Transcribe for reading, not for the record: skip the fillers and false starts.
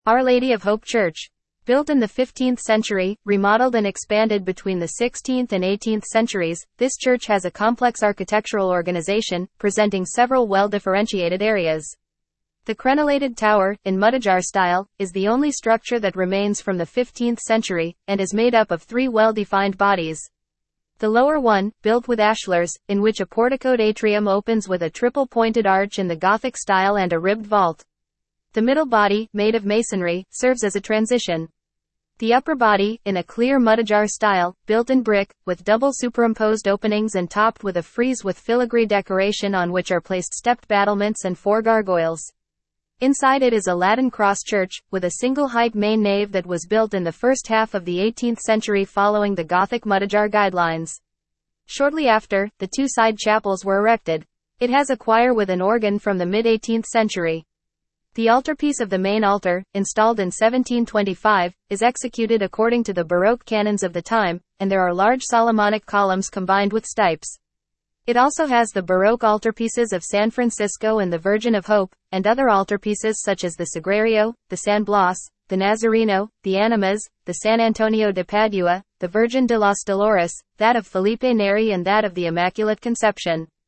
Our Lady of Hope Church. Built in the 15th century, remodeled and expanded between the 16th and 18th centuries, this church has a complex architectural organization, presenting several well-differentiated areas. The crenellated tower, in Mudejar style, is the only structure that remains from the 15th century, and is made up of three well-defined bodies. The lower one, built with ashlars, in which a porticoed atrium opens with a triple-pointed arch in the Gothic style and a ribbed vault. The middle body, made of masonry, serves as a transition. The upper body, in a clear Mudejar style, built in brick, with double superimposed openings and topped with a frieze with filigree decoration on which are placed stepped battlements and four gargoyles. Inside it is a Latin cross church, with a single-height main nave that was built in the first half of the 18th century following the Gothic Mudejar guidelines. Shortly after, the two side chapels were erected. It has a choir with an organ from the mid-18th century. The altarpiece of the main altar, installed in 1725, is executed according to the Baroque canons of the time, and there are large Solomonic columns combined with stipes. It also has the Baroque altarpieces of San Francisco and the Virgin of Hope, and other altarpieces such as the Sagrario, the San Blas, the Nazareno, the Animas, the San Antonio de Padua, the Virgin de los Dolores, that of Felipe Neri and that of the Immaculate Conception.